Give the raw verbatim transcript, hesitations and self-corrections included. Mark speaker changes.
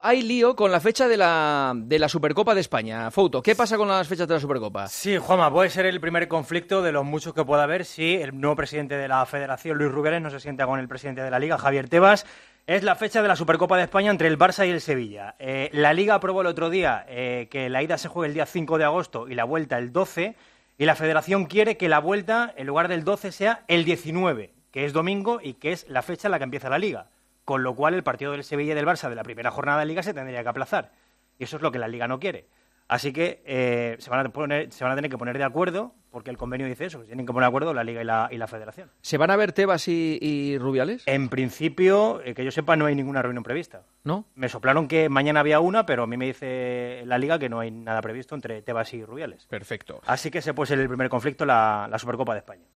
Speaker 1: hay lío con la fecha de la, de la Supercopa de España. Fouto, ¿qué pasa con las fechas de la Supercopa?
Speaker 2: Sí, Juanma, puede ser el primer conflicto de los muchos que pueda haber si el nuevo presidente de la Federación, Luis Rubiales, no se sienta con el presidente de la Liga, Javier Tebas. Es la fecha de la Supercopa de España entre el Barça y el Sevilla. Eh, la Liga aprobó el otro día eh, que la ida se juegue el día cinco de agosto y la vuelta el doce, y la Federación quiere que la vuelta, en lugar del doce, sea el diecinueve, que es domingo y que es la fecha en la que empieza la Liga. Con lo cual el partido del Sevilla y del Barça de la primera jornada de Liga se tendría que aplazar. Y eso es lo que la Liga no quiere. Así que eh, se, van a poner, se van a tener que poner de acuerdo, porque el convenio dice eso, que tienen que poner de acuerdo la Liga y la, y la Federación.
Speaker 1: ¿Se van a ver Tebas y, y Rubiales?
Speaker 2: En principio, eh, que yo sepa, no hay ninguna reunión prevista.
Speaker 1: ¿No?
Speaker 2: Me soplaron que mañana había una, pero a mí me dice la Liga que no hay nada previsto entre Tebas y Rubiales.
Speaker 1: Perfecto.
Speaker 2: Así que ese puede ser el primer conflicto, la, la Supercopa de España.